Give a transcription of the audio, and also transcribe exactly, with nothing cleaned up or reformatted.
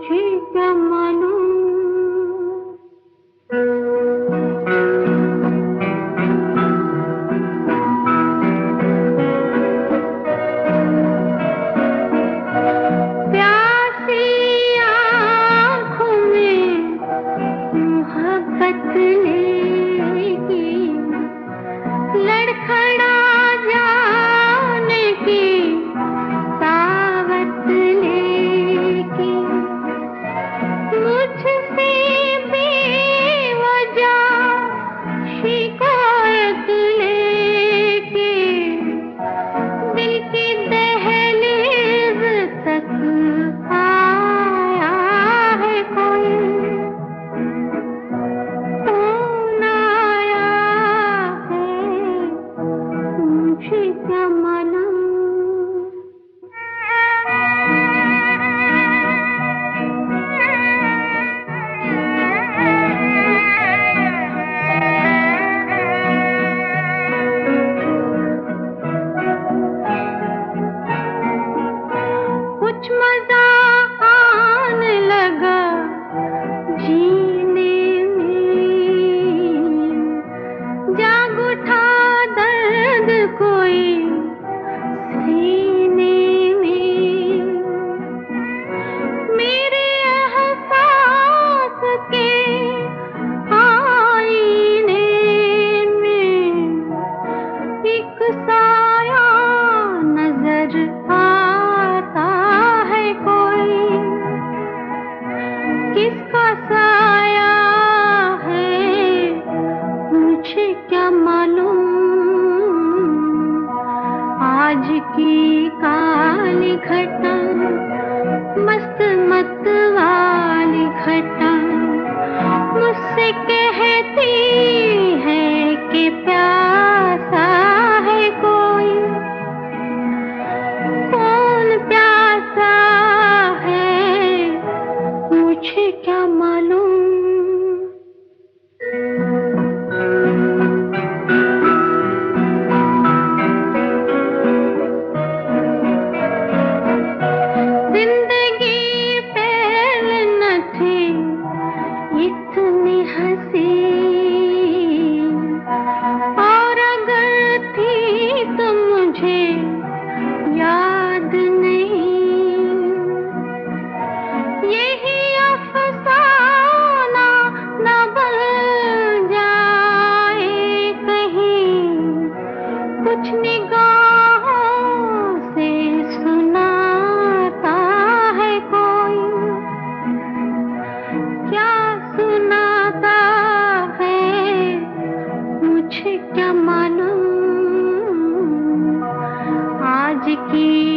मुझे क्या मालूम। प्यासी आँखों में मोहब्बत लेगी, लड़खड़ा जाने की दावत लेगी। मुझसे बेवजह शिकायत लेके दिल की दहलीज तक आया है कोई। कौन आया है मुझे क्या मालूम। कुछ मजा आने लगा जीने में, जाग उठा दर्द कोई सीने में। मेरे एहसास के आईने में एक साया नजर आता है कोई। किसका साया है मुझे क्या मालूम। आज की काली घटा, मस्त मत वाली घटा मुझसे कहती है कि प्यासा है कोई। कौन प्यासा है मुझे क्या मालूम। जिंदगी पहले न थी इतनी हंसी, और अगर थी तो मुझे याद नहीं। यही अफसाना न बन जाए कहीं, कुछ निगाहों से सुनाता है कोई। क्या सुनाता है मुझे क्या मालूम। आज की